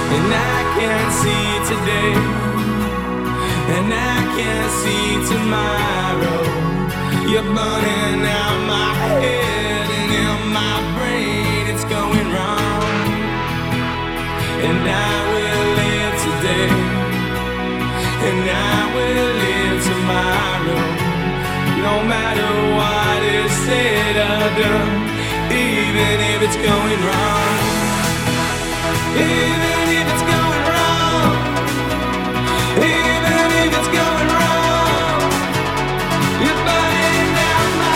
And I can't see today, and I can't see tomorrow. You're burning out my head and in my brain it's going wrong. And I will live today, and I will live tomorrow. No matter what is said or done, even if it's going wrong. Even if it's going wrong, even if it's going wrong, you're burning out my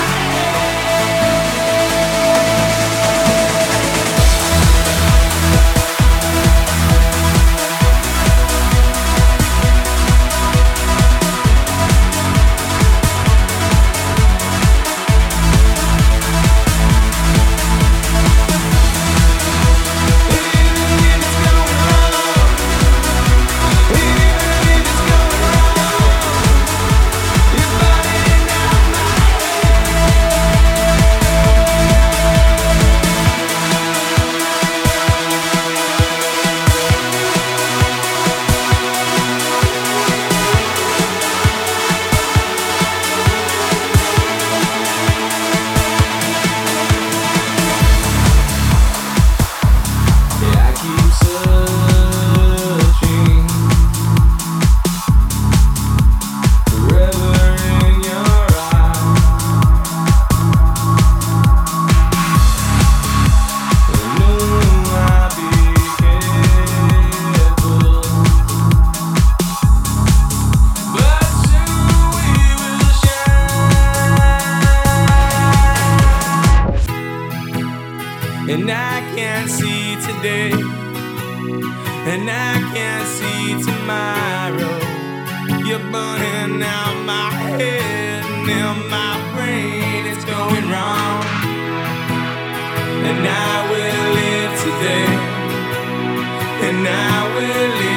and I can't see today, and I can't see tomorrow. You're burning out my head and in my brain it's going wrong. And I will live today, and I will live